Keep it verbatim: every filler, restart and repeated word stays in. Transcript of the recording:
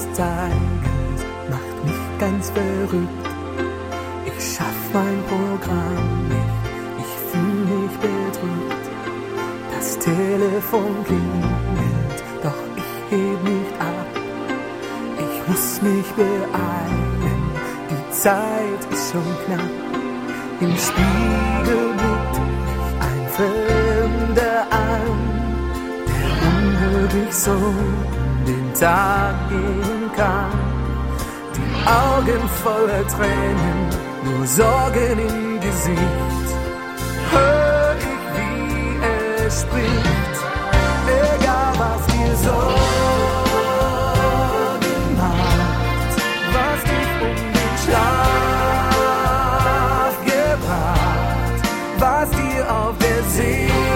zeigen, macht mich ganz verrückt. Ich schaff mein Programm nicht, ich fühl mich bedrückt. Das Telefon klingelt, doch ich heb nicht ab. Ich muss mich beeilen, die Zeit ist schon knapp. Im Spiegel blickt mich ein Fremder an, der unmöglich so den Tag gehen kann. Die Augen voller Tränen, nur Sorgen im Gesicht. Hör ich, wie er spricht, egal was dir Sorgen macht, was dich um den Schlaf gebracht, was dir auf der Seele